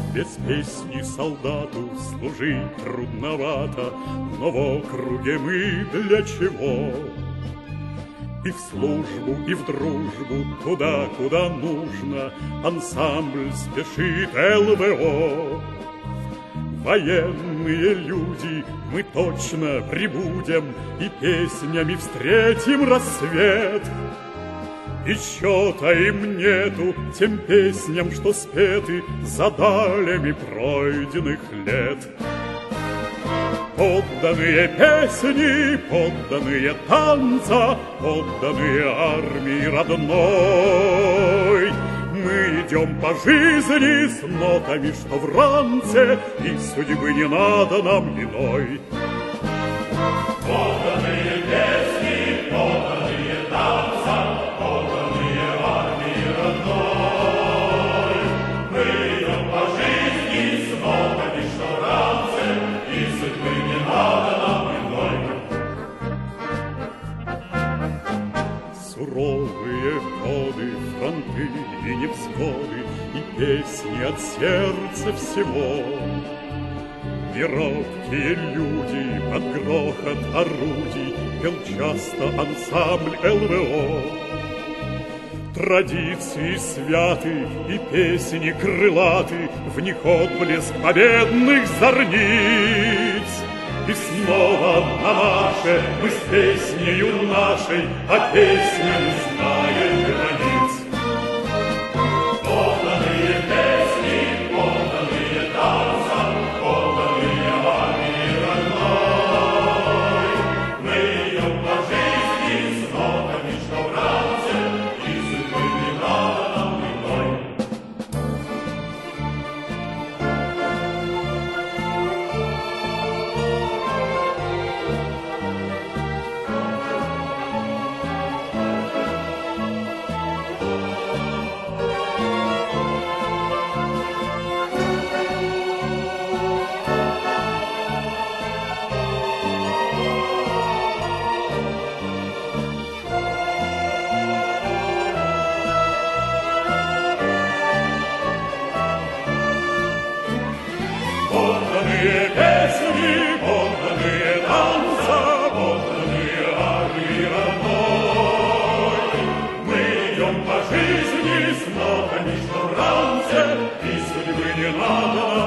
Без песни солдату служить трудновато, но в округе мы для чего? И в службу, и в дружбу, туда, куда нужно, ансамбль спешит ЛВО. Военные люди, мы точно прибудем и песнями встретим рассвет. И счета им нету тем песням, что спеты за далями пройденных лет. Подданные песни, подданные танца, подданные армии родной, мы идем по жизни с нотами, что в ранце, и судьбы не надо нам иной. Подданные песни, подданные танца, подданные армии родной, мы идем по жизни с нотами, что в ранце, и судьбы не надо нам иной. Суровые годы, фронты и невзгоды, и песни от сердца всего. И робкие люди под грохот орудий пел часто ансамбль ЛВО. Традиции святы и песни крылаты, в них отблеск победных зорниц. И снова на наше мы с песнею нашей, а песня не знает границ. Подданные песни, подданные танца, подданные армии родной, мы идем по жизни с нотами, что в ранце, и судьбы не надо нам иной. Подданные песни, подданные танца, подданные армии родной, мы идем по жизни с нотами, что в ранце, и судьбы не надо